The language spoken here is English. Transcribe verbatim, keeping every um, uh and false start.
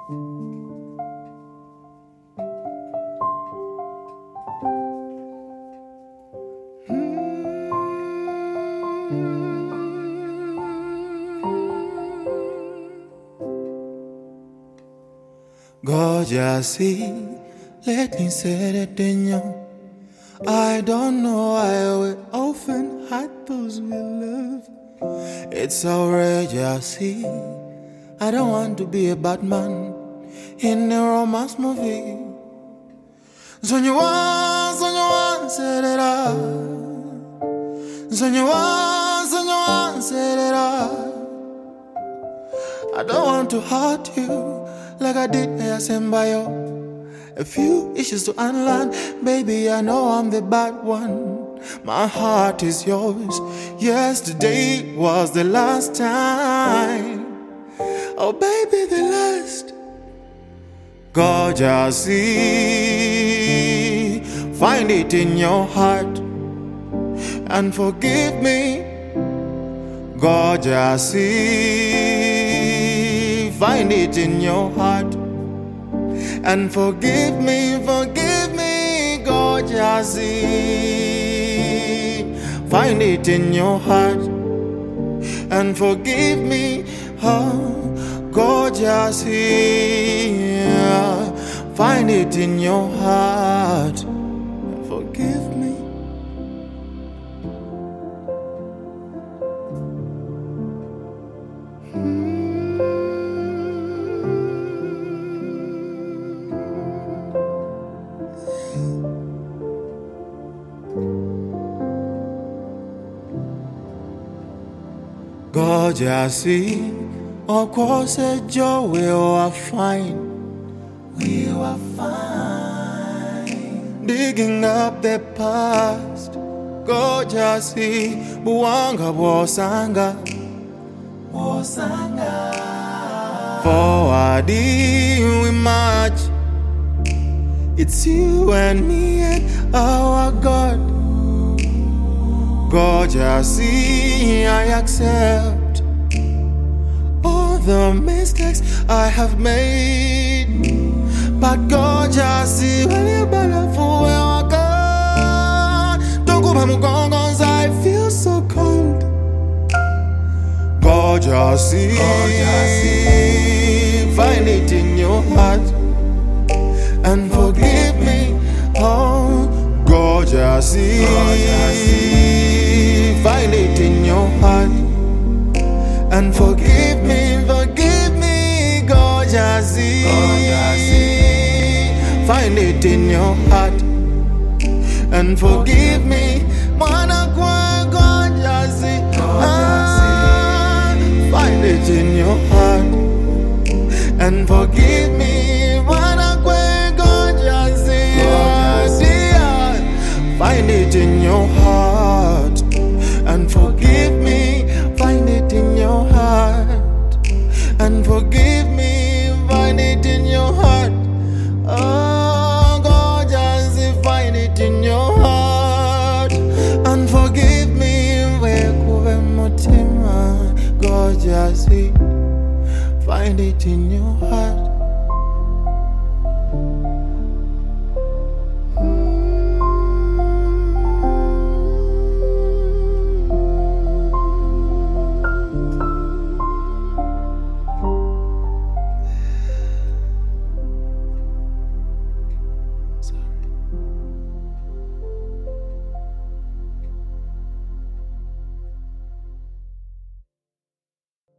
Gorgeously, let me say it in you. I don't know why we often hide those we love. It's outrageous. I don't want to be a bad man in a romance movie. So you want, so you want, say it out. So you want, so you want, say it out. I don't want to hurt you like I did Ayasembio. A few issues to unlearn, baby, I know I'm the bad one. My heart is yours. Yesterday was the last time. Oh, baby, the last. Gorgeous, find it in your heart and forgive me. Gorgeous, find it in your heart and forgive me, forgive me, gorgeous. Find it in your heart and forgive me, oh, gorgeous. Find it in your heart and forgive me. Gorgeous, of course, a joy we were fine. We were fine. Digging up the past. Gorgeous, Buanga Bosanga. Bosanga. Forward we march. It's you and me and our God. Gorgeous, I accept all the mistakes I have made. But gorgeous, when you better for where I go, don't go back, cause I feel so cold. Gorgeous, find it in your heart and forgive me. Oh, gorgeous, find it in your heart and forgive me, forgive me, gorgeous. Find it in your heart and forgive me, gorgeous. Ah, find it in your heart and forgive me, gorgeous. Find it in your heart and forgive me. Find it in your heart and forgive me. Find it in your heart. Oh, gorgeous, find it in your heart and forgive me. Gorgeous, find it in your heart.